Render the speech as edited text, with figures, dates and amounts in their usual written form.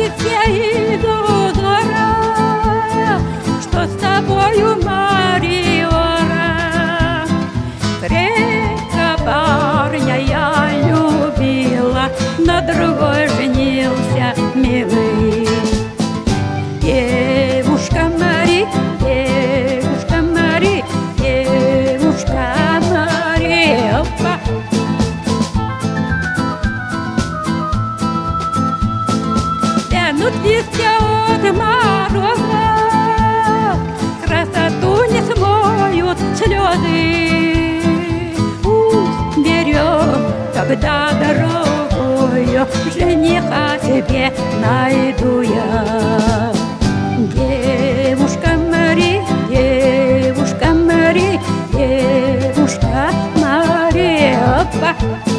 все идут двора, что с тобою, Мариора. Третьего парня я любила, на другой женился милый. Девушка Мари, девушка Мари, девушка Мари, опа. Тянут листья от мороза, красоту не смоют слезы. Пусть берем тогда дорогою, жениха себе найду я. Девушка Мари, девушка Мари, девушка Мари, опа.